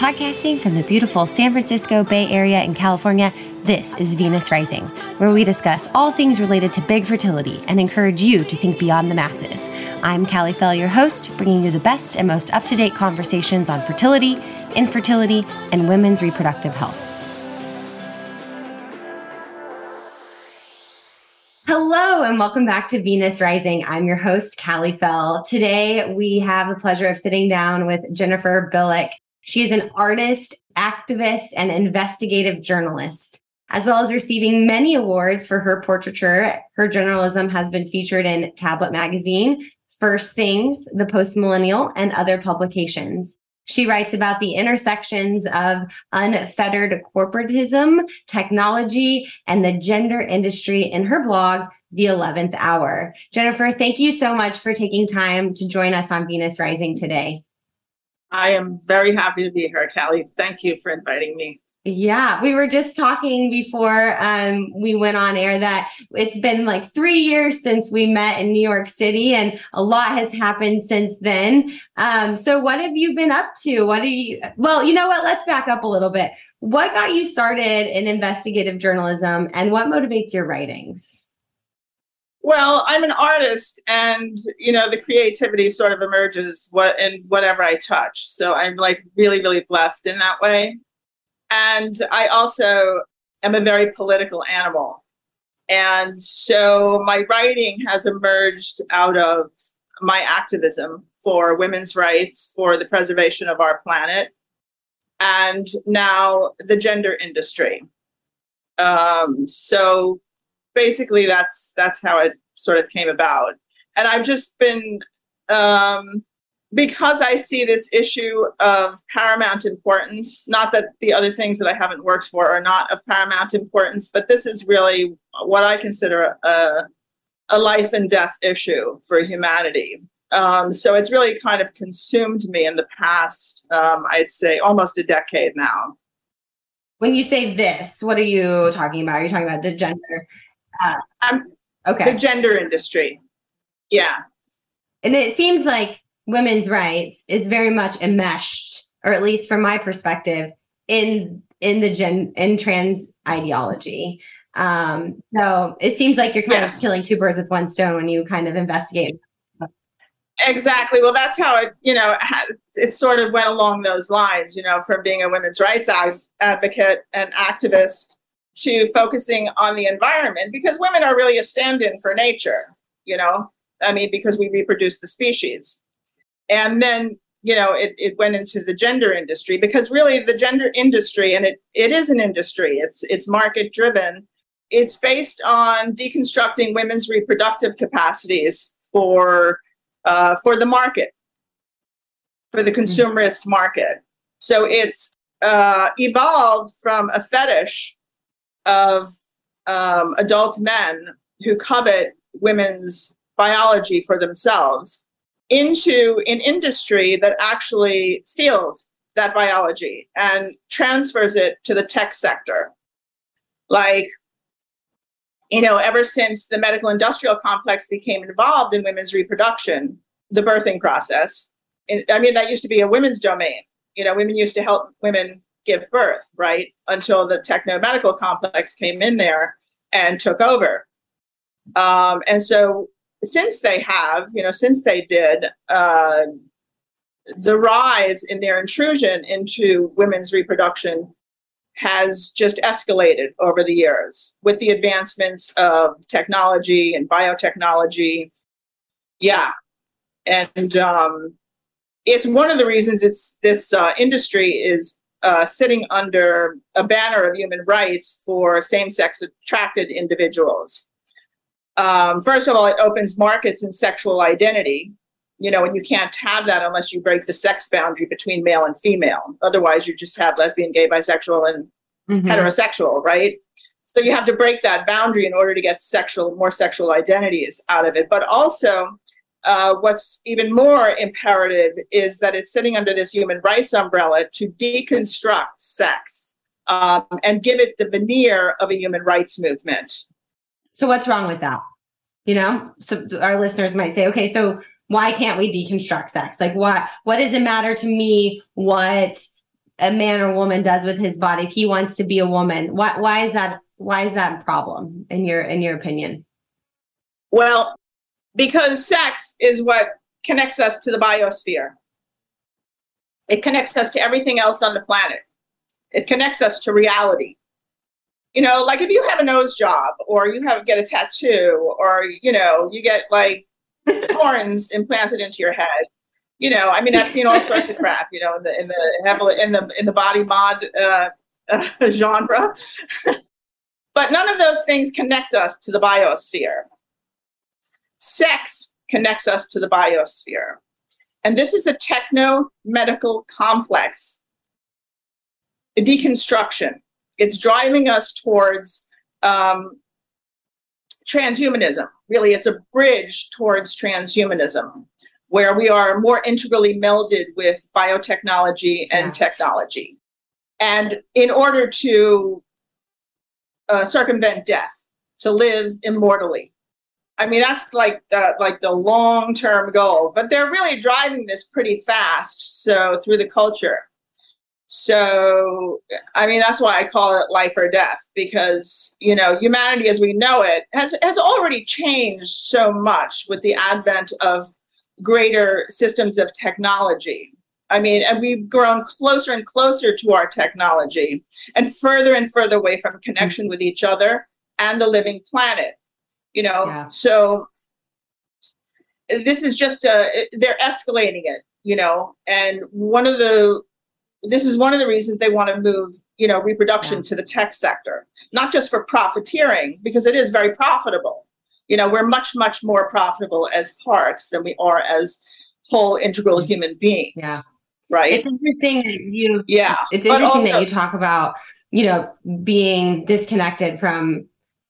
Podcasting from the beautiful San Francisco Bay Area in California, this is Venus Rising, where we discuss all things related to big fertility and encourage you to think beyond the masses. I'm Callie Fell, your host, bringing you the best and most up-to-date conversations on fertility, infertility, and women's reproductive health. Hello, and welcome back to Venus Rising. I'm your host, Callie Fell. Today, we have the pleasure of sitting down with Jennifer Bilek. She is an artist, activist, and investigative journalist, as well as receiving many awards for her portraiture. Her journalism has been featured in Tablet Magazine, First Things, The Post-Millennial, and other publications. She writes about the intersections of unfettered corporatism, technology, and the gender industry in her blog, The 11th Hour. Jennifer, thank you so much for taking time to join us on Venus Rising today. I am very happy to be here, Callie. Thank you for inviting me. Yeah, we were just talking before we went on air that it's been like 3 years since we met in New York City, and a lot has happened since then. So what have you been up to? Well, you know what? Let's back up a little bit. What got you started in investigative journalism, and what motivates your writings? Well, I'm an artist, and the creativity sort of emerges in whatever I touch. So I'm like really, really blessed in that way. And I also am a very political animal. And so my writing has emerged out of my activism for women's rights, for the preservation of our planet, and now the gender industry. So basically that's how it sort of came about. And I've just been, because I see this issue of paramount importance, not that the other things that I haven't worked for are not of paramount importance, but this is really what I consider a life and death issue for humanity. So it's really kind of consumed me in the past, I'd say almost a decade now. When you say this, what are you talking about? Are you talking about the gender? Okay. The gender industry. Yeah. And it seems like women's rights is very much enmeshed, or at least from my perspective, in trans ideology. So it seems like you're kind of killing two birds with one stone when you kind of investigate. Exactly. Well, that's how it sort of went along those lines, from being a women's rights advocate and activist to focusing on the environment, because women are really a stand-in for nature, because we reproduce the species. And then, it went into the gender industry, because really the gender industry, and it is an industry, it's market driven. It's based on deconstructing women's reproductive capacities for the market, for the consumerist market. So it's evolved from a fetish of adult men who covet women's biology for themselves into an industry that actually steals that biology and transfers it to the tech sector. Like, ever since the medical industrial complex became involved in women's reproduction, the birthing process, that used to be a women's domain. Women used to help women give birth, right? Until the techno-medical complex came in there and took over. And so since they did, the rise in their intrusion into women's reproduction has just escalated over the years with the advancements of technology and biotechnology. Yeah. And it's one of the reasons this industry is sitting under a banner of human rights for same-sex attracted individuals. First of all, it opens markets in sexual identity, and you can't have that unless you break the sex boundary between male and female. Otherwise, you just have lesbian, gay, bisexual, and heterosexual, right? So you have to break that boundary in order to get more sexual identities out of it. But also, what's even more imperative is that it's sitting under this human rights umbrella to deconstruct sex and give it the veneer of a human rights movement. So what's wrong with that? So our listeners might say, okay, so why can't we deconstruct sex? Like, what does it matter to me what a man or woman does with his body, if he wants to be a woman, why is that a problem in your opinion? Well, because sex is what connects us to the biosphere. It connects us to everything else on the planet. It connects us to reality. Like if you have a nose job, or you get a tattoo, or you get like horns implanted into your head. I've seen all sorts of crap. In the body mod genre, but none of those things connect us to the biosphere. Sex connects us to the biosphere, and this is a techno-medical complex. A deconstruction. It's driving us towards transhumanism. Really, it's a bridge towards transhumanism, where we are more integrally melded with biotechnology and technology. And in order to circumvent death, to live immortally. That's like the long-term goal, but they're really driving this pretty fast. So through the culture. So, that's why I call it life or death, because, humanity as we know it has already changed so much with the advent of greater systems of technology. And we've grown closer and closer to our technology and further away from connection with each other and the living planet, So this is just, they're escalating it, and this is one of the reasons they want to move, reproduction to the tech sector, not just for profiteering, because it is very profitable. We're much, much more profitable as parts than we are as whole integral human beings. Yeah. Right. It's interesting that it's interesting that you talk about, being disconnected from,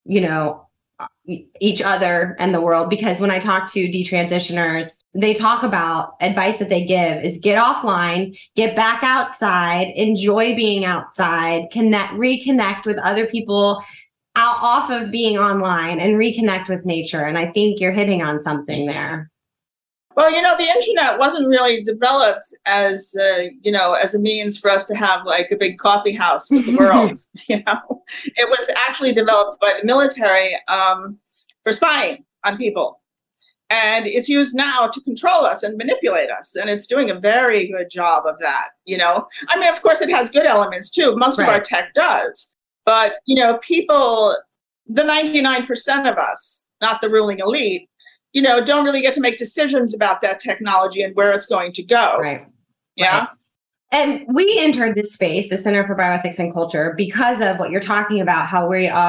each other and the world, because when I talk to detransitioners, they talk about advice that they give is get offline, get back outside, enjoy being outside, reconnect with other people off of being online, and reconnect with nature. And I think you're hitting on something there. Well, the internet wasn't really developed as, as a means for us to have like a big coffee house with the world. It was actually developed by the military for spying on people. And it's used now to control us and manipulate us. And it's doing a very good job of that, Of course, it has good elements too. Most of our tech does. But, people, the 99% of us, not the ruling elite, don't really get to make decisions about that technology and where it's going to go. Right. Yeah. Right. And we entered this space, the Center for Bioethics and Culture, because of what you're talking about, how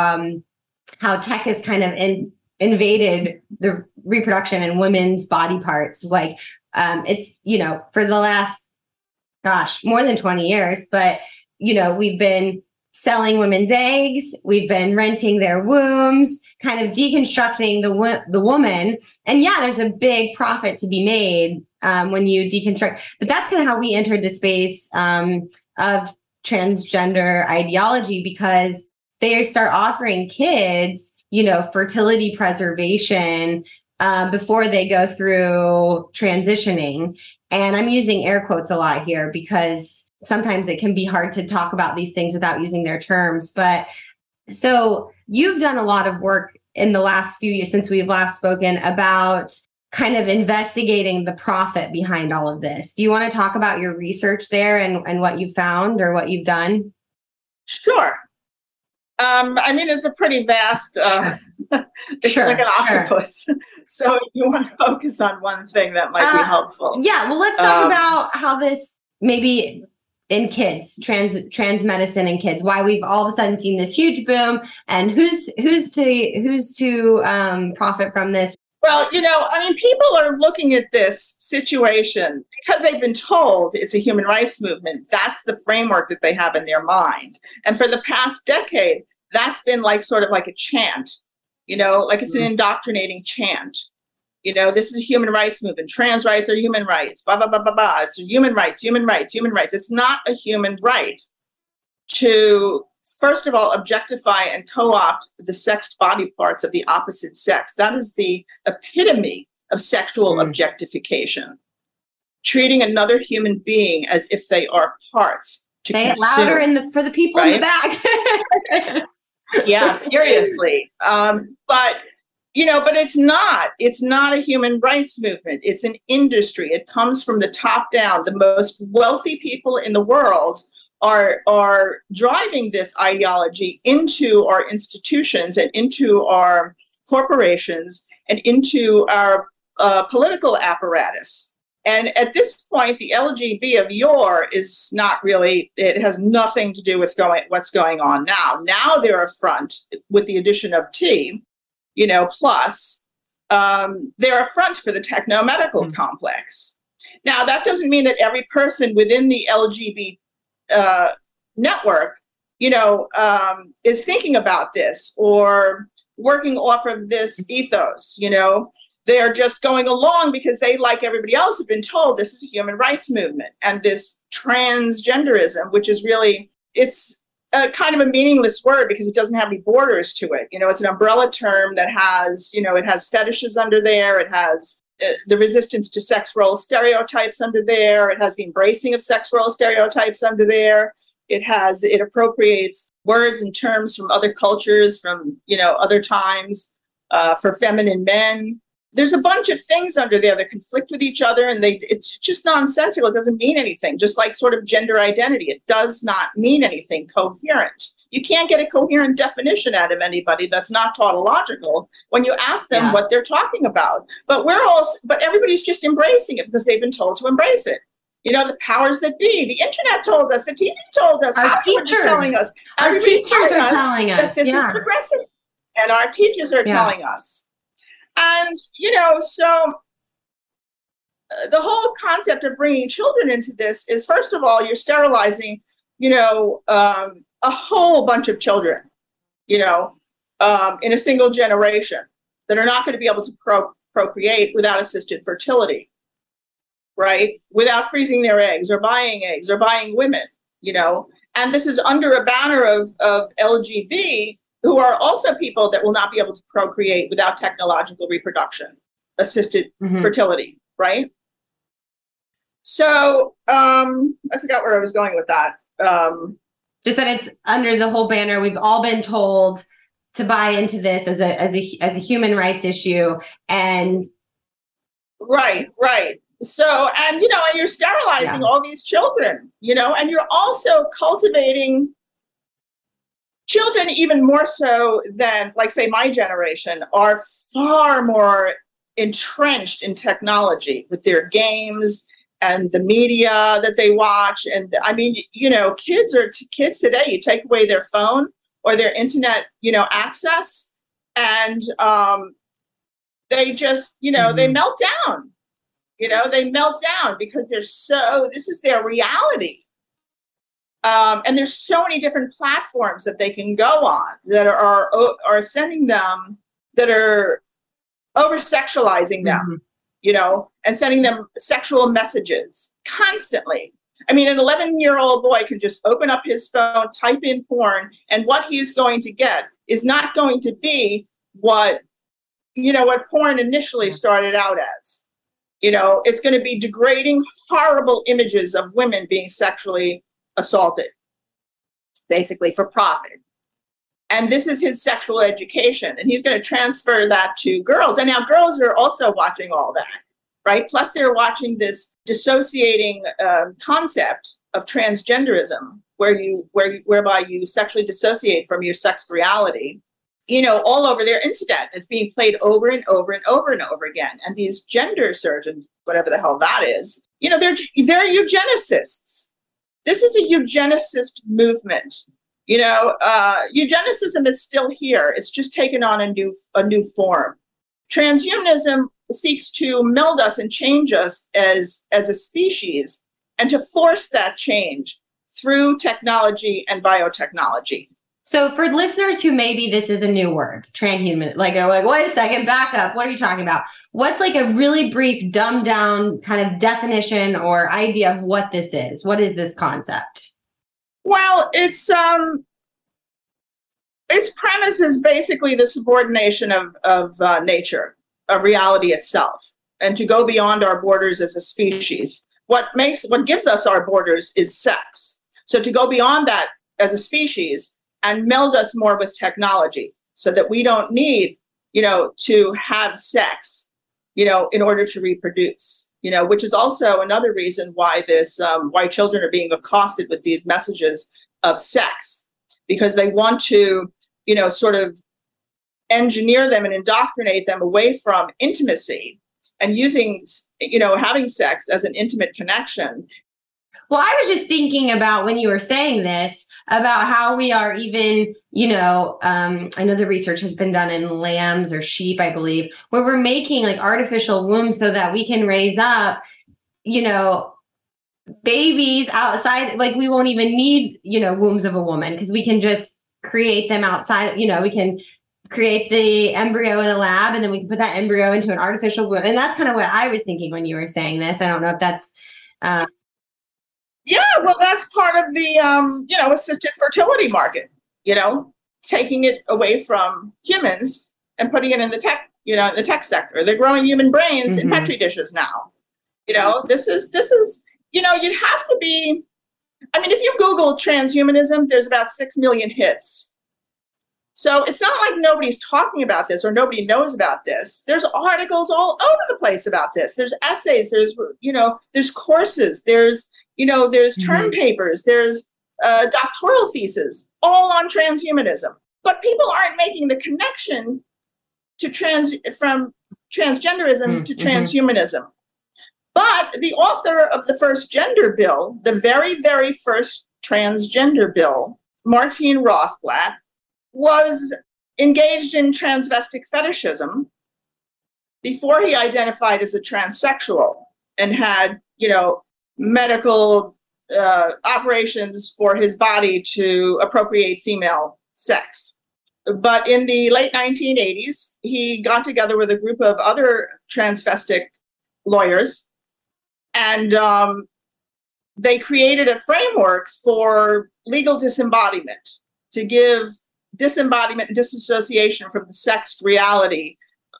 how tech has kind of invaded the reproduction and women's body parts. Like it's, for the last, more than 20 years, but, we've been selling women's eggs. We've been renting their wombs, kind of deconstructing the woman. And there's a big profit to be made when you deconstruct. But that's kind of how we entered the space of transgender ideology, because they start offering kids, fertility preservation before they go through transitioning. And I'm using air quotes a lot here because sometimes it can be hard to talk about these things without using their terms. But so you've done a lot of work in the last few years since we've last spoken about kind of investigating the profit behind all of this. Do you want to talk about your research there and what you found or what you've done? Sure. It's a pretty vast, it's like an octopus. Sure. So if you want to focus on one thing, that might be helpful. Yeah. Well, let's talk about how this maybe in kids, trans medicine in kids, why we've all of a sudden seen this huge boom, and who's to profit from this. Well, people are looking at this situation because they've been told it's a human rights movement. That's the framework that they have in their mind. And for the past decade, that's been sort of like a chant, like it's an indoctrinating chant. This is a human rights movement. Trans rights are human rights. Blah, blah, blah, blah, blah. It's human rights, human rights, human rights. It's not a human right to, first of all, objectify and co-opt the sexed body parts of the opposite sex. That is the epitome of sexual objectification. Treating another human being as if they are parts. to Say it consume, louder for the people in the back. Yeah, seriously. But it's not a human rights movement. It's an industry. It comes from the top down. The most wealthy people in the world are driving this ideology into our institutions and into our corporations and into our political apparatus. And at this point, the LGB of yore is not really, it has nothing to do with what's going on now. Now they're a front with the addition of T, plus. They're a front for the techno-medical complex. Now, that doesn't mean that every person within the LGBT network, is thinking about this or working off of this ethos, They're just going along because they, like everybody else, have been told this is a human rights movement. And this transgenderism, which is really, it's a kind of a meaningless word because it doesn't have any borders to it. It's an umbrella term that has, it has fetishes under there. It has the resistance to sex role stereotypes under there. It has the embracing of sex role stereotypes under there. It appropriates words and terms from other cultures, from, other times for feminine men. There's a bunch of things under there that conflict with each other, and it's just nonsensical. It doesn't mean anything, just like sort of gender identity. It does not mean anything coherent. You can't get a coherent definition out of anybody that's not tautological when you ask them what they're talking about. But everybody's just embracing it because they've been told to embrace it. The powers that be, the internet told us, the TV told us, our teachers are telling us, our teachers are telling us that this is progressive, and our teachers are telling us. And, so the whole concept of bringing children into this is, first of all, you're sterilizing, a whole bunch of children, in a single generation that are not going to be able to procreate without assisted fertility, right? Without freezing their eggs or buying women, and this is under a banner of LGB, who are also people that will not be able to procreate without technological reproduction, assisted fertility, right? So I forgot where I was going with that. Just that it's under the whole banner. We've all been told to buy into this as a human rights issue, and right. So and you're sterilizing all these children, and you're also cultivating children, even more so than, like, say, my generation, are far more entrenched in technology with their games and the media that they watch. And I mean, kids today, you take away their phone or their internet, access, and they just, they melt down. They melt down because this is their reality. And there's so many different platforms that they can go on that are sending them, that are over-sexualizing them, and sending them sexual messages constantly. I mean, an 11-year-old boy can just open up his phone, type in porn, and what he's going to get is not going to be what porn initially started out as. It's going to be degrading, horrible images of women being sexually assaulted, basically for profit. And this is his sexual education, and he's going to transfer that to girls. And now girls are also watching all that, right? Plus they're watching this dissociating concept of transgenderism, whereby you sexually dissociate from your sex reality, all over their internet. It's being played over and over and over and over again. And these gender surgeons, whatever the hell that is, they're eugenicists. This is a eugenicist movement. Eugenicism is still here. It's just taken on a new form. Transhumanism seeks to meld us and change us as a species, and to force that change through technology and biotechnology. So for listeners who maybe this is a new word, transhuman, like wait a second, back up. What are you talking about? What's like a really brief, dumbed down kind of definition or idea of what this is? What is this concept? Well, its premise is basically the subordination of nature, of reality itself, and to go beyond our borders as a species. What gives us our borders is sex. So to go beyond that as a species and meld us more with technology so that we don't need, to have sex, in order to reproduce, which is also another reason why why children are being accosted with these messages of sex, because they want to, sort of engineer them and indoctrinate them away from intimacy and using, having sex as an intimate connection. Well, I was just thinking about when you were saying this about how we are even, I know the research has been done in lambs or sheep, I believe, where we're making like artificial wombs so that we can raise up, babies outside. Like we won't even need, wombs of a woman because we can just create them outside. We can create the embryo in a lab and then we can put that embryo into an artificial womb. And that's kind of what I was thinking when you were saying this. I don't know if that's... Yeah, well, that's part of the, assisted fertility market, taking it away from humans and putting it in the tech, the tech sector. They're growing human brains in Petri dishes now. This is, you'd have to be, if you Google transhumanism, there's about 6 million hits. So it's not like nobody's talking about this or nobody knows about this. There's articles all over the place about this. There's essays, there's courses, there's term papers, there's doctoral theses, all on transhumanism. But people aren't making the connection to from transgenderism to transhumanism. But the author of the first gender bill, the very, very first transgender bill, Martine Rothblatt, was engaged in transvestic fetishism before he identified as a transsexual and had, medical operations for his body to appropriate female sex. But in the late 1980s, he got together with a group of other transvestic lawyers, and they created a framework for legal disembodiment to give disembodiment and disassociation from the sexed reality,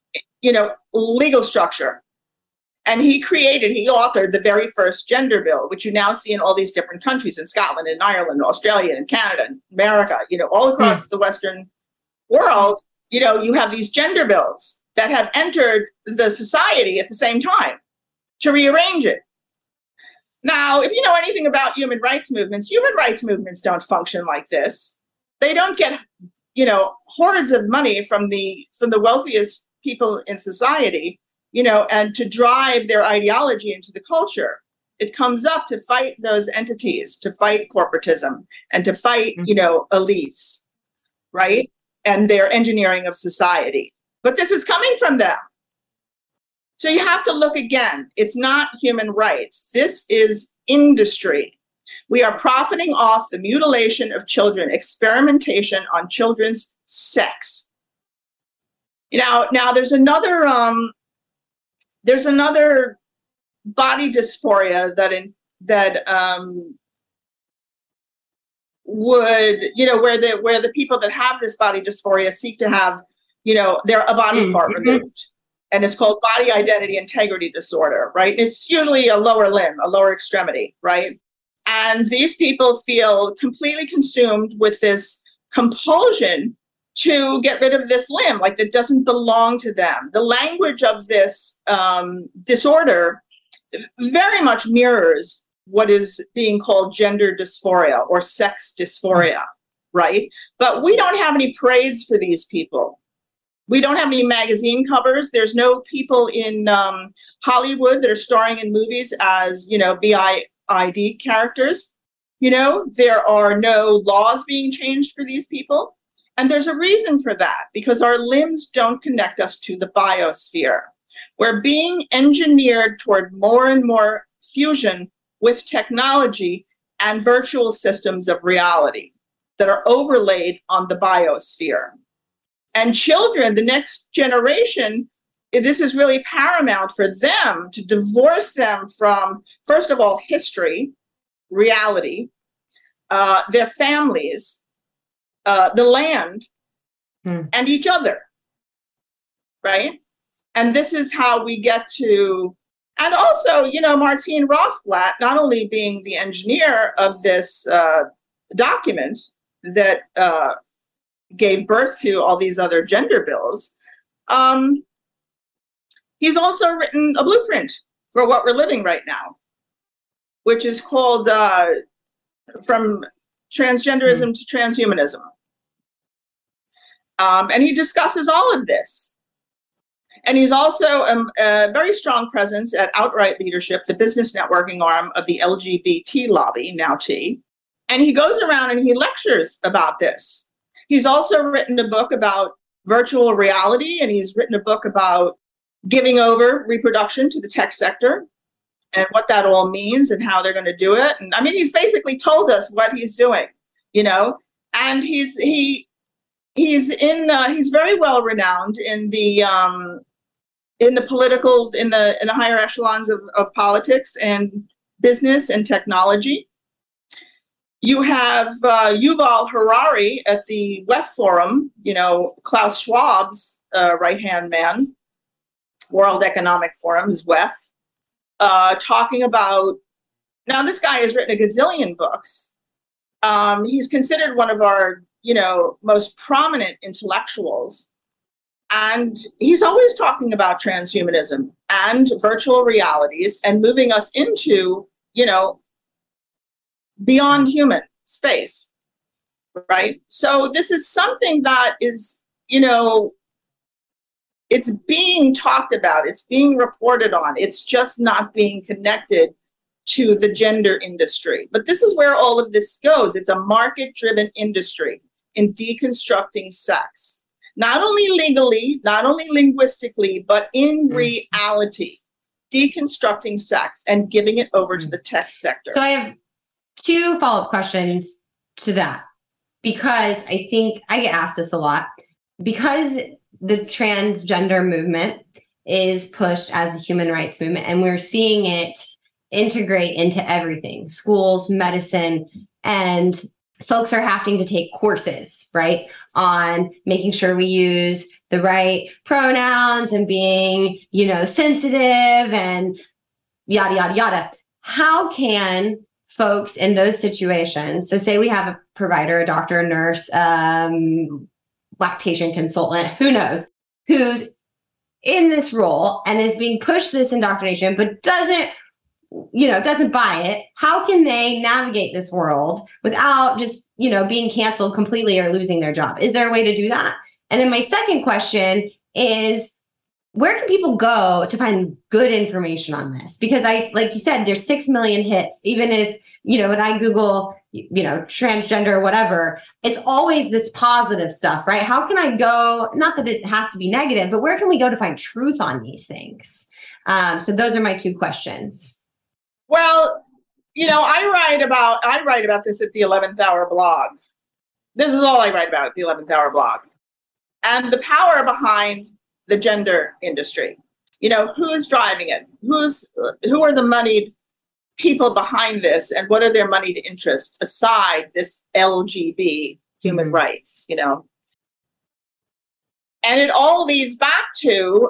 legal structure. And he authored the very first gender bill, which you now see in all these different countries, in Scotland and Ireland, Australia and Canada and America, all across the Western world, you have these gender bills that have entered the society at the same time to rearrange it. Now, if you know anything about human rights movements don't function like this. They don't get, hordes of money from the wealthiest people in society, and to drive their ideology into the culture. It comes up to fight those entities, to fight corporatism, and to fight, elites, right? And their engineering of society. But this is coming from them. So you have to look again. It's not human rights. This is industry. We are profiting off the mutilation of children, experimentation on children's sex. Now there's another body dysphoria that would, where the people that have this body dysphoria seek to have, a body part removed. And it's called body identity integrity disorder, right? It's usually a lower limb, a lower extremity, right? And these people feel completely consumed with this compulsion to get rid of this limb, like it doesn't belong to them. The language of this disorder very much mirrors what is being called gender dysphoria or sex dysphoria, right? But we don't have any parades for these people. We don't have any magazine covers. There's no people in Hollywood that are starring in movies as, BID characters. There are no laws being changed for these people. And there's a reason for that, because our limbs don't connect us to the biosphere. We're being engineered toward more and more fusion with technology and virtual systems of reality that are overlaid on the biosphere. And children, the next generation, this is really paramount for them to divorce them from, first of all, history, reality, their families, the land, and each other, right? And this is how we get to And also, Martine Rothblatt, not only being the engineer of this document that gave birth to all these other gender bills, he's also written a blueprint for what we're living right now, which is called From Transgenderism to Transhumanism. And he discusses all of this. And he's also a very strong presence at Outright Leadership, the business networking arm of the LGBT lobby, now T. And he goes around and he lectures about this. He's also written a book about virtual reality, and he's written a book about giving over reproduction to the tech sector and what that all means and how they're going to do it. And I mean, he's basically told us what he's doing, and he's very well renowned in the higher echelons of politics and business and technology. You have Yuval Harari at the WEF Forum, Klaus Schwab's right-hand man, World Economic Forum is WEF, talking about, now this guy has written a gazillion books. He's considered one of our, most prominent intellectuals. And he's always talking about transhumanism and virtual realities and moving us into, beyond human space, right? So this is something that is, it's being talked about, it's being reported on, it's just not being connected to the gender industry. But this is where all of this goes. It's a market-driven industry in deconstructing sex. Not only legally, not only linguistically, but in reality, deconstructing sex and giving it over to the tech sector. So I have two follow-up questions to that, because I think I get asked this a lot. Because the transgender movement is pushed as a human rights movement, and we're seeing it integrate into everything, schools, medicine, and folks are having to take courses, right, on making sure we use the right pronouns and being, sensitive and yada, yada, yada. How can folks in those situations, so say we have a provider, a doctor, a nurse, lactation consultant, who knows, who's in this role and is being pushed this indoctrination, but doesn't buy it, how can they navigate this world without just, being canceled completely or losing their job? Is there a way to do that? And then my second question is, where can people go to find good information on this? Because like you said, there's 6 million hits. Even if, when I Google, transgender, whatever, it's always this positive stuff, right? How can I go, not that it has to be negative, but where can we go to find truth on these things? So those are my two questions. Well, I write about this at the 11th Hour blog. This is all I write about at the 11th Hour blog. And the power behind the gender industry. Who's driving it? Who are the moneyed people behind this, and what are their moneyed interests aside this LGB human rights, And it all leads back to,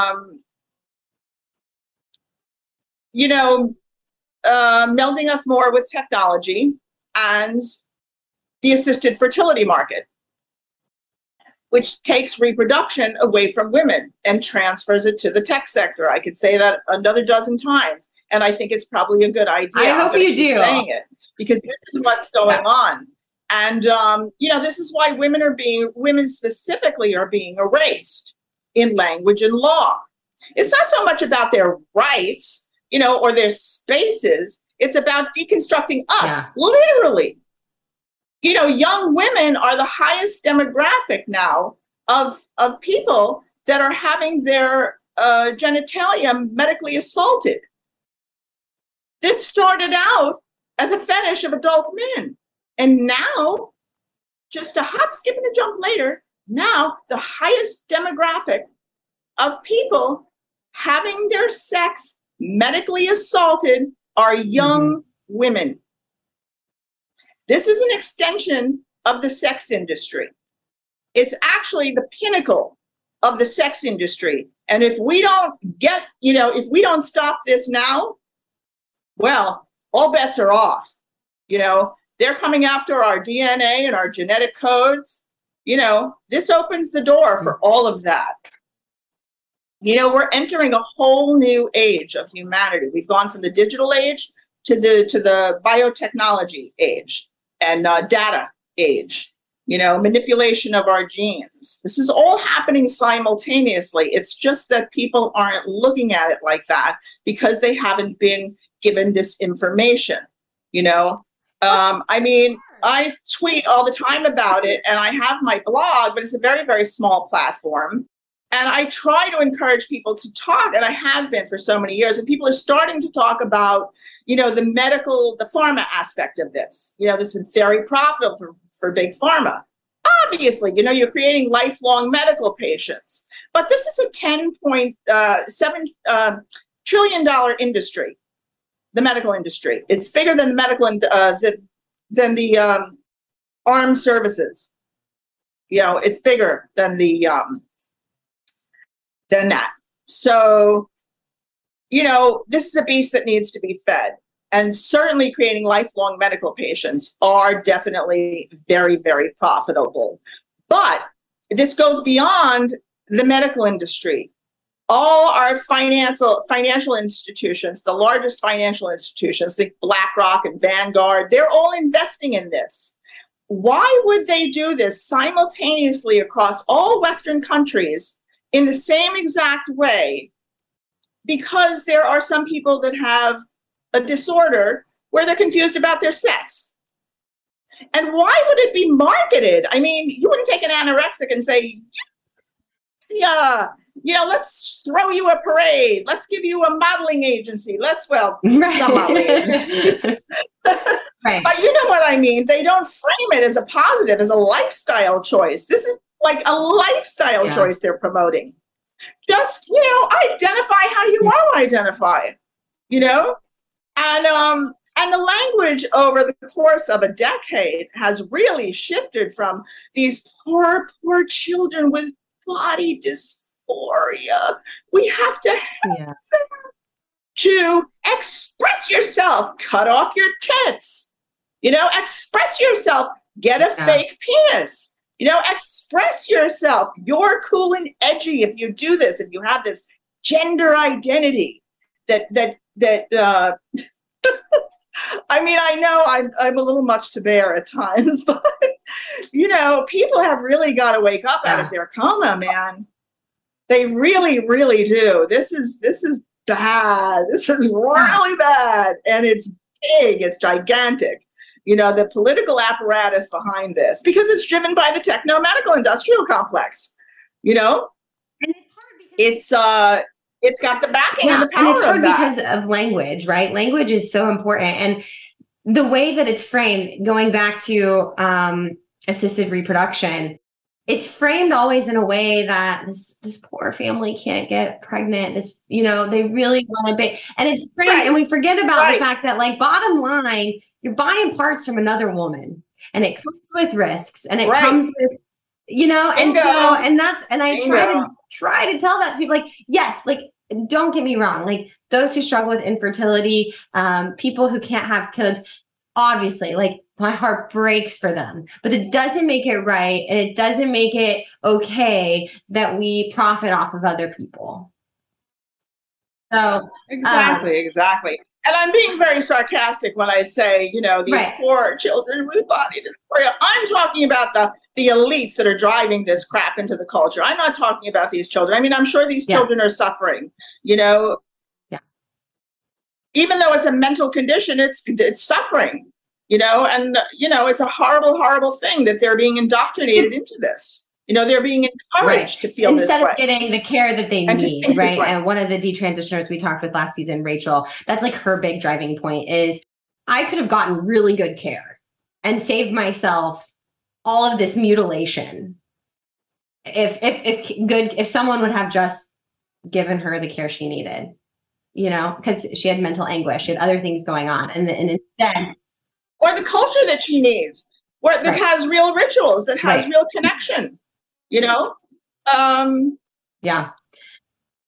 melding us more with technology and the assisted fertility market, which takes reproduction away from women and transfers it to the tech sector. I could say that another dozen times, and I think it's probably a good idea. I hope you do. Saying it, because this is what's going on. And, this is why women specifically are being erased in language and law. It's not so much about their rights, or their spaces. It's about deconstructing us, literally. Young women are the highest demographic now of people that are having their genitalia medically assaulted. This started out as a fetish of adult men. And now, just a hop, skip, and a jump later, now the highest demographic of people having their sex medically assaulted are young women. This is an extension of the sex industry. It's actually the pinnacle of the sex industry And if we don't if we don't stop this now, well, all bets are off. They're coming after our DNA and our genetic codes. This opens the door for all of that. We're entering a whole new age of humanity. We've gone from the digital age to the biotechnology age and data age. Manipulation of our genes. This is all happening simultaneously. It's just that people aren't looking at it like that because they haven't been given this information. I tweet all the time about it, and I have my blog, but it's a very, very small platform. And I try to encourage people to talk, and I have been for so many years, and people are starting to talk about, the pharma aspect of this. This is very profitable for big pharma. Obviously, you're creating lifelong medical patients, but this is a $10.7 trillion industry, the medical industry. It's bigger than the medical than the armed services. It's bigger than than that. So, this is a beast that needs to be fed. And certainly creating lifelong medical patients are definitely very, very profitable. But this goes beyond the medical industry. All our financial institutions, the largest financial institutions, think BlackRock and Vanguard, they're all investing in this. Why would they do this simultaneously across all Western countries in the same exact way? Because there are some people that have a disorder where they're confused about their sex. And why would it be marketed? I mean, you wouldn't take an anorexic and say, let's throw you a parade. Let's give you a modeling agency. Some modeling agencies. Right. But you know what I mean? They don't frame it as a positive, as a lifestyle choice. This is like a lifestyle choice they're promoting. Just, identify how you want to identify, and the language over the course of a decade has really shifted from these poor children with body dysphoria. We have to help them to express yourself, cut off your tits, express yourself, get a fake penis, express yourself. You're cool and edgy if you do this, if you have this gender identity that I know I'm a little much to bear at times, but people have really got to wake up out of their coma, man. They really, really do. This is bad. This is really bad, and it's big. It's gigantic. The political apparatus behind this, because it's driven by the techno-medical industrial complex. And it's hard it's got the backing and the power and it's hard of that. because of language, right? Language is so important. And the way that it's framed, going back to assisted reproduction, it's framed always in a way that this poor family can't get pregnant. They really want to be, and it's framed, and we forget about the fact that, like, bottom line, you're buying parts from another woman, and it comes with risks, and it comes with, and I try to tell that to people, like, yes, like, don't get me wrong, like, those who struggle with infertility, people who can't have kids, obviously, like, my heart breaks for them, but it doesn't make it right. And it doesn't make it okay that we profit off of other people. So exactly. And I'm being very sarcastic when I say, these poor children with body dysphoria. I'm talking about the elites that are driving this crap into the culture. I'm not talking about these children. I mean, I'm sure these children are suffering, Even though it's a mental condition, it's suffering. It's a horrible, horrible thing that they're being indoctrinated into this. They're being encouraged to feel instead this way. of getting the care that they need, right? And one of the detransitioners we talked with last season, Rachel, that's like her big driving point is, I could have gotten really good care and saved myself all of this mutilation if someone would have just given her the care she needed, because she had mental anguish, she had other things going on, and instead. Or the culture that she needs, that has real rituals, that has real connection, Yeah.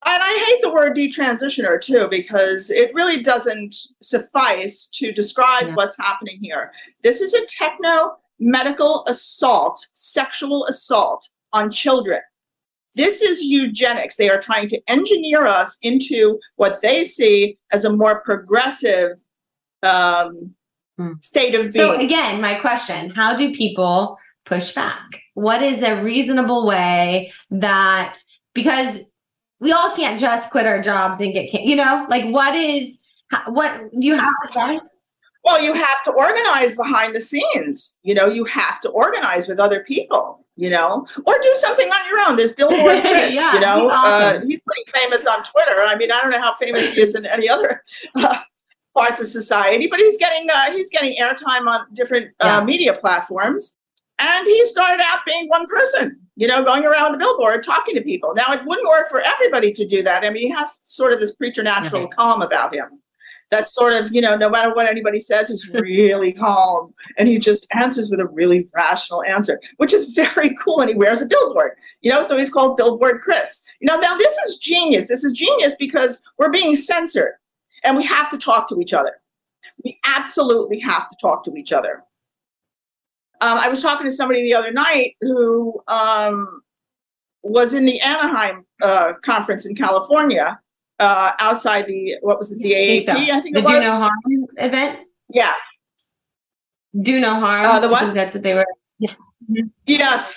And I hate the word detransitioner too, because it really doesn't suffice to describe what's happening here. This is a techno-medical assault, sexual assault on children. This is eugenics. They are trying to engineer us into what they see as a more progressive state of being. So again, my question, how do people push back? What is a reasonable way that, because we all can't just quit our jobs and get, like what do you have advice? Well, you have to organize behind the scenes. You have to organize with other people, or do something on your own. There's Billboard Chris, yeah, he's awesome. He's pretty famous on Twitter. I mean, I don't know how famous he is in any other parts of society, but he's getting airtime on different media platforms. And he started out being one person, going around the billboard talking to people. Now, it wouldn't work for everybody to do that. I mean, he has sort of this preternatural calm about him. That's sort of, no matter what anybody says, he's really calm. And he just answers with a really rational answer, which is very cool. And he wears a billboard, so he's called Billboard Chris. Now this is genius. This is genius because we're being censored and we have to talk to each other. We absolutely have to talk to each other. I was talking to somebody the other night who was in the Anaheim conference in California, outside the AAP? I think it was. The Do No Harm event? Yeah. Do No Harm. The what? I think that's what they were. Yeah. Yes.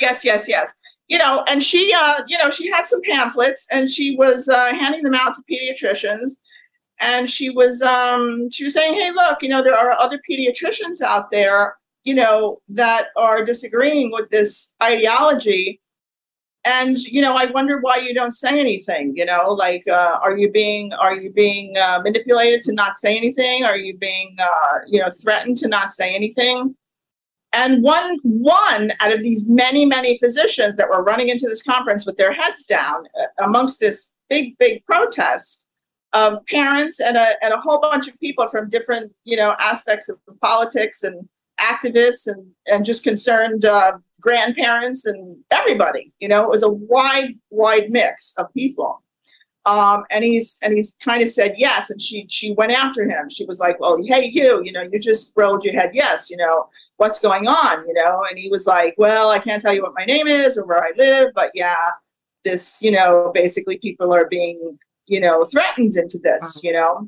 And she had some pamphlets and she was handing them out to pediatricians. And she was saying, hey, look, there are other pediatricians out there, that are disagreeing with this ideology. And, I wonder why you don't say anything, are you being manipulated to not say anything? Are you being, threatened to not say anything? And one out of these many, many physicians that were running into this conference with their heads down amongst this big, big protest of parents and a whole bunch of people from different, aspects of politics and activists and just concerned grandparents and everybody, it was a wide mix of people. And he's kind of said yes. And she went after him. She was like, well, hey, you just rolled your head. Yes. What's going on? And he was like, well, I can't tell you what my name is or where I live, but yeah, this, basically people are being, threatened into this,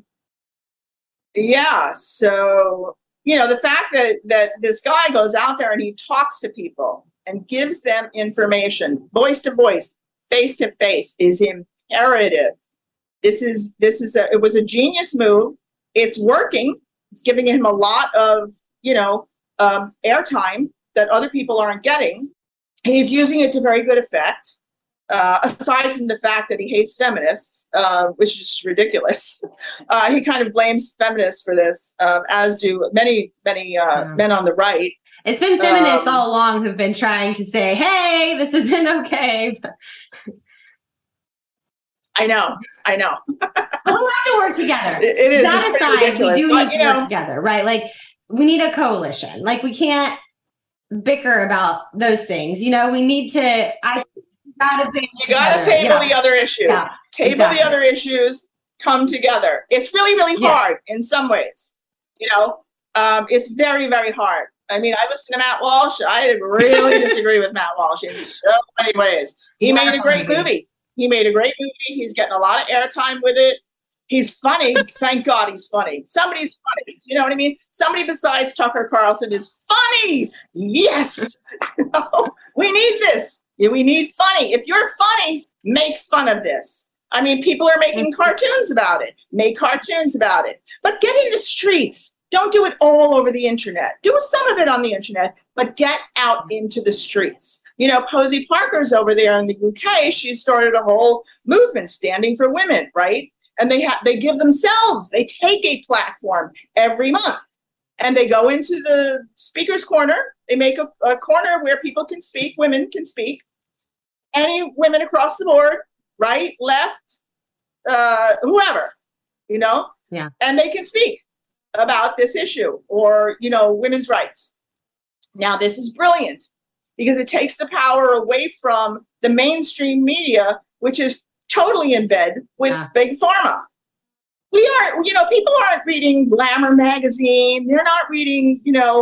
Yeah. So, the fact that this guy goes out there and he talks to people and gives them information, voice to voice, face to face, is imperative. It was a genius move. It's working. It's giving him a lot of, airtime that other people aren't getting. He's using it to very good effect. Aside from the fact that he hates feminists, which is ridiculous, he kind of blames feminists for this, as do many men on the right. It's been feminists all along who've been trying to say, hey, this isn't okay. I know. We have to work together. It is. That aside, we do need to work together, right? Like, we need a coalition. Like, we can't bicker about those things. We need to... You got to table the other issues. Yeah, the other issues, come together. It's really, really hard in some ways. It's very, very hard. I mean, I listen to Matt Walsh. I really disagree with Matt Walsh in so many ways. He made a great movie. He's getting a lot of airtime with it. He's funny. Thank God he's funny. Somebody's funny. You know what I mean? Somebody besides Tucker Carlson is funny. Yes. We need this. We need funny. If you're funny, make fun of this. I mean, people are making cartoons about it. Make cartoons about it. But get in the streets. Don't do it all over the internet. Do some of it on the internet, but get out into the streets. Posey Parker's over there in the UK. She started a whole movement standing for women, right? And they give themselves, they take a platform every month and they go into the speaker's corner. They make a corner where people can speak, women can speak. Any women across the board, right, left, whoever, Yeah. And they can speak about this issue or, women's rights. Now, this is brilliant because it takes the power away from the mainstream media, which is totally in bed with big pharma. We aren't, people aren't reading Glamour magazine. They're not reading,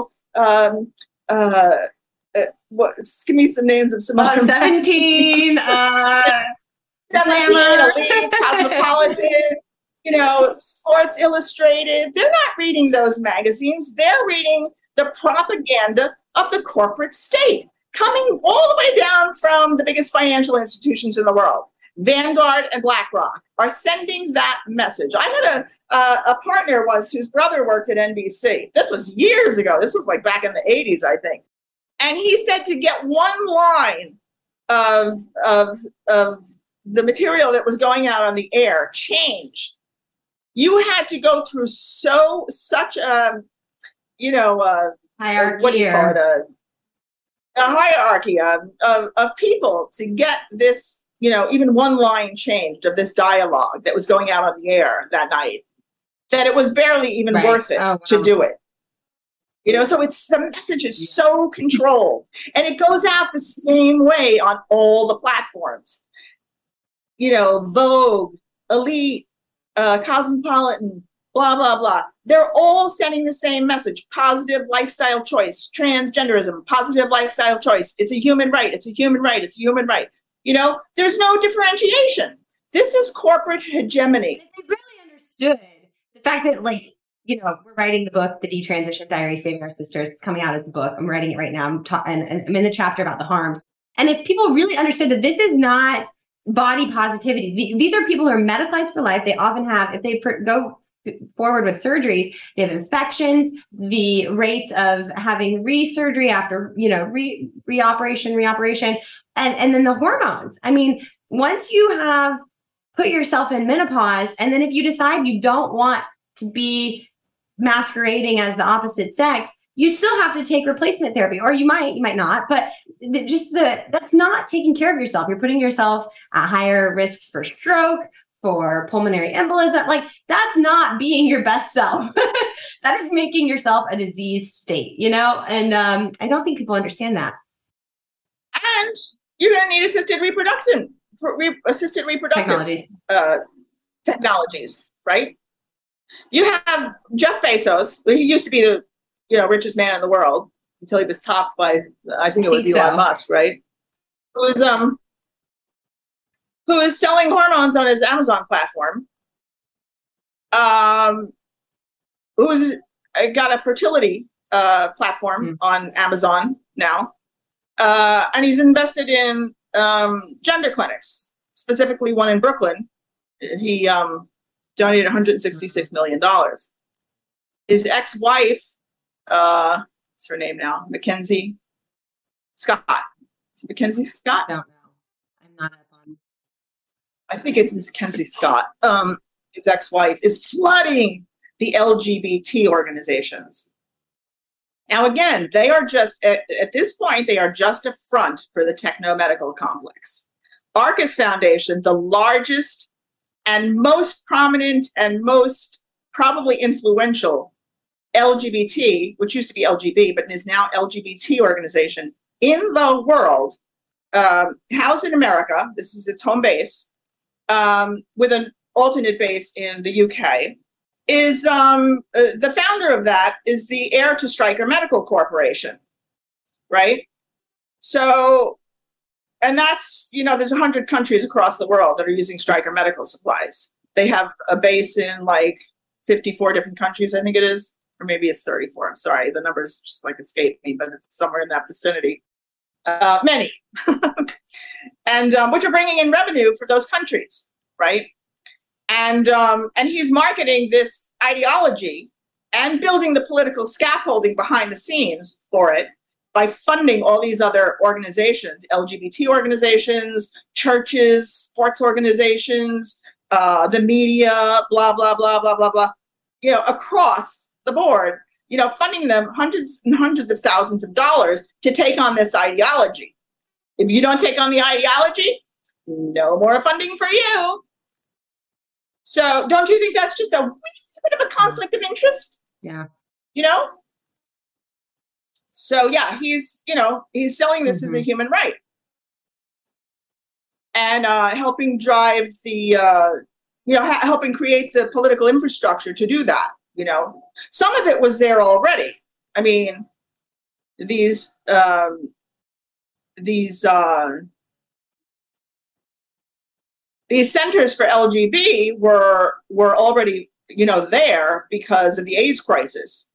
give me some names of some other 17, 17, Elite, Cosmopolitan, Sports Illustrated. They're not reading those magazines. They're reading the propaganda of the corporate state, coming all the way down from the biggest financial institutions in the world. Vanguard and BlackRock are sending that message. I had a partner once whose brother worked at NBC. This was years ago. This was like back in the 80s, I think. And he said to get one line of the material that was going out on the air changed, you had to go through such a hierarchy. What do you call it? A hierarchy of people to get this, even one line changed of this dialogue that was going out on the air that night, that it was barely even worth it to do it. So the message is so controlled, and it goes out the same way on all the platforms. Vogue, Elite, Cosmopolitan, blah, blah, blah. They're all sending the same message: positive lifestyle choice, transgenderism, positive lifestyle choice. It's a human right. It's a human right. It's a human right. There's no differentiation. This is corporate hegemony. They really understood the fact that, we're writing the book, The Detransition Diary, Saving Our Sisters. It's coming out as a book. I'm writing it right now. And I'm in the chapter about the harms. And if people really understood that this is not body positivity, these are people who are medicalized for life. They often have, if they go forward with surgeries, they have infections, the rates of having re-surgery after, reoperation, and then the hormones. I mean, once you have put yourself in menopause, and then if you decide you don't want to be masquerading as the opposite sex, you still have to take replacement therapy, or you might not, but that's not taking care of yourself. You're putting yourself at higher risks for stroke, for pulmonary embolism. That's not being your best self. That is making yourself a diseased state, and I don't think people understand that. And you're going to need assisted reproductive technologies, right? You have Jeff Bezos. He used to be the richest man in the world until he was topped by, I think it was Elon Musk, right? Who is selling hormones on his Amazon platform. Who's got a fertility platform on Amazon now. And he's invested in gender clinics, specifically one in Brooklyn. He donated $166 million. His ex-wife, what's her name now? Mackenzie Scott. Is it Mackenzie Scott? I don't know. I'm not up on. I think it's Mackenzie Scott. His ex-wife is flooding the LGBT organizations. Now, again, they are just, at this point, they are just a front for the techno-medical complex. Arcus Foundation, the largest and most prominent and most probably influential LGBT, which used to be LGB, but is now LGBT organization in the world, housed in America. This is its home base, with an alternate base in the UK. Is the founder of that is the heir to Stryker Medical Corporation, right? So, and that's, there's 100 countries across the world that are using Stryker Medical Supplies. They have a base in 54 different countries, I think it is, or maybe it's 34. I'm sorry, the numbers just escape me, but it's somewhere in that vicinity. Many, and which are bringing in revenue for those countries, right? And he's marketing this ideology and building the political scaffolding behind the scenes for it by funding all these other organizations, LGBT organizations, churches, sports organizations, the media, blah, blah, blah, blah, blah, blah, across the board, funding them hundreds and hundreds of thousands of dollars to take on this ideology. If you don't take on the ideology, no more funding for you. So don't you think that's just a wee bit of a conflict of interest? Yeah. So yeah, he's selling this as a human right. and helping drive the, helping create the political infrastructure to do that. Some of it was there already. I mean, these centers for LGB were already, there because of the AIDS crisis,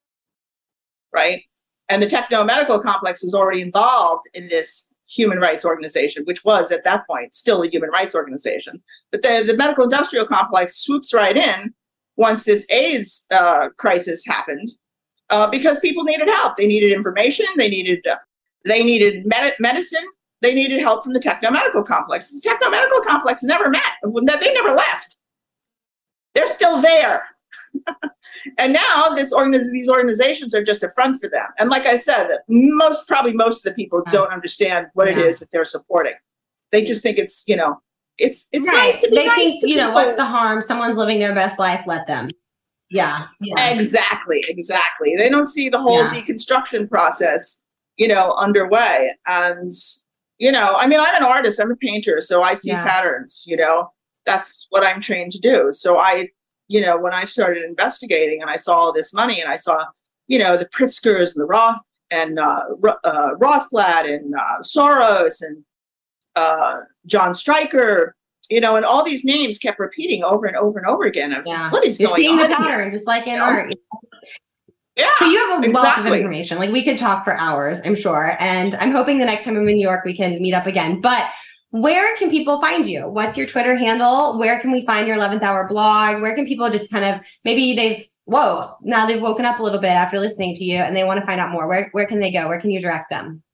right? And the techno-medical complex was already involved in this human rights organization, which was at that point still a human rights organization. But the medical industrial complex swoops right in once this AIDS crisis happened, because people needed help. They needed information. They needed medicine. They needed help from the techno-medical complex. The techno-medical complex never met. They never left. They're still there. And now these organizations are just a front for them. And like I said, most of the people don't understand what it is that they're supporting. They just think it's, it's right. Nice to be they nice think, to people. What's the harm? Someone's living their best life. Let them. Yeah. Exactly. They don't see the whole deconstruction process, underway. And, I mean, I'm an artist, I'm a painter, so I see patterns, that's what I'm trained to do. So when I started investigating and I saw all this money and I saw, the Pritzkers and the Rothblatt and Soros and John Stryker, and all these names kept repeating over and over and over again. I was like, what is going on? You're seeing the pattern, just like in art. Yeah. So you have a wealth of information. Like, we could talk for hours, I'm sure. And I'm hoping the next time I'm in New York, we can meet up again. But where can people find you? What's your Twitter handle? Where can we find your 11th Hour blog? Where can people just kind of, maybe now they've woken up a little bit after listening to you and they want to find out more. Where can they go? Where can you direct them?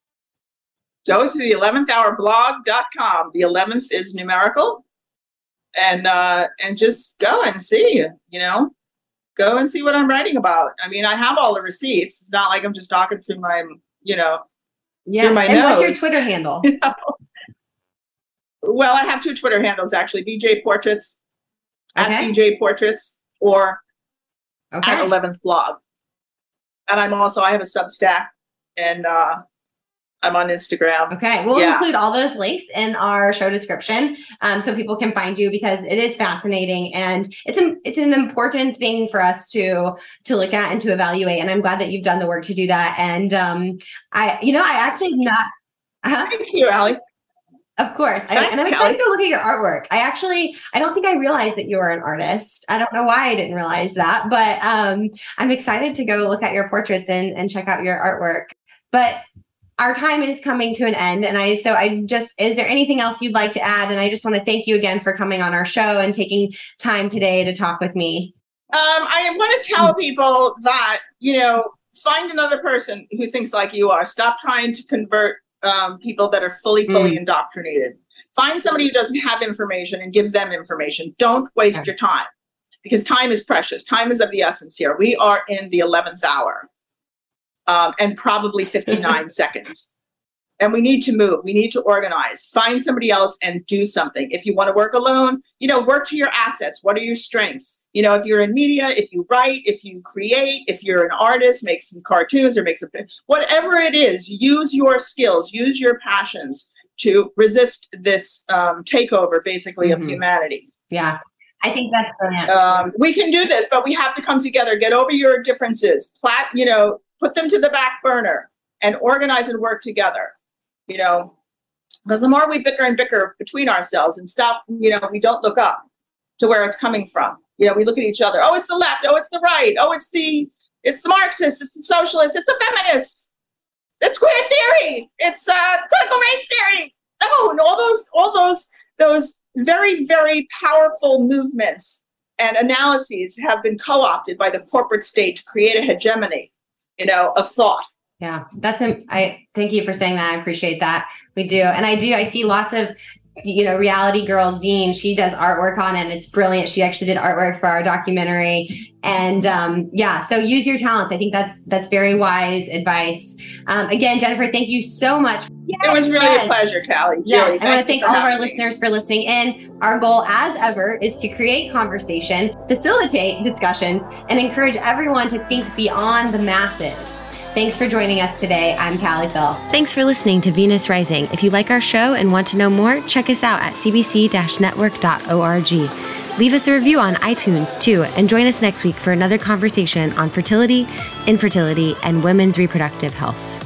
Go to the 11thhourblog.com. The 11th is numerical. And just go and see, go and see what I'm writing about. I mean, I have all the receipts. It's not like I'm just talking through my, through my nose. What's your Twitter handle? Well, I have two Twitter handles, actually. BJ Portraits, at BJ Portraits, or at 11th Blog. And I have a Substack, and I'm on Instagram. Okay. We'll include all those links in our show description, so people can find you, because it is fascinating and it's an important thing for us to look at and to evaluate. And I'm glad that you've done the work to do that. And I actually not. Thank you, Allie. Of course. Thanks, and I'm excited to look at your artwork. I don't think I realized that you were an artist. I don't know why I didn't realize that, but I'm excited to go look at your portraits and check out your artwork. But our time is coming to an end. And is there anything else you'd like to add? And I just want to thank you again for coming on our show and taking time today to talk with me. I want to tell people that, find another person who thinks like you are. Stop trying to convert people that are fully indoctrinated. Find somebody who doesn't have information and give them information. Don't waste your time, because time is precious. Time is of the essence here. We are in the 11th hour, and probably 59 seconds. And we need to move. We need to organize. Find somebody else and do something. If you want to work alone, work to your assets. What are your strengths? If you're in media, if you write, if you create, if you're an artist, make some cartoons or whatever it is, use your skills, use your passions to resist this takeover, basically, of humanity. Yeah, I think that's brilliant. We can do this, but we have to come together. Get over your differences. Put them to the back burner and organize and work together. Because the more we bicker and bicker between ourselves and stop, we don't look up to where it's coming from. We look at each other. Oh, it's the left. Oh, it's the right. Oh, it's the Marxists. It's the socialists. It's the feminists. It's queer theory. It's critical race theory. Oh, and all those very, very powerful movements and analyses have been co-opted by the corporate state to create a hegemony, of thought. Yeah, I thank you for saying that. I appreciate that. We do. And I see lots of, Reality Girl Zine. She does artwork on it and it's brilliant. She actually did artwork for our documentary. And so use your talents. I think that's very wise advice. Again, Jennifer, thank you so much. Yes, it was really a pleasure, Callie. Yes, really. I want to thank all of our listeners for listening in. Our goal, as ever, is to create conversation, facilitate discussions, and encourage everyone to think beyond the masses. Thanks for joining us today. I'm Callie Phil. Thanks for listening to Venus Rising. If you like our show and want to know more, check us out at cbc-network.org. Leave us a review on iTunes, too, and join us next week for another conversation on fertility, infertility, and women's reproductive health.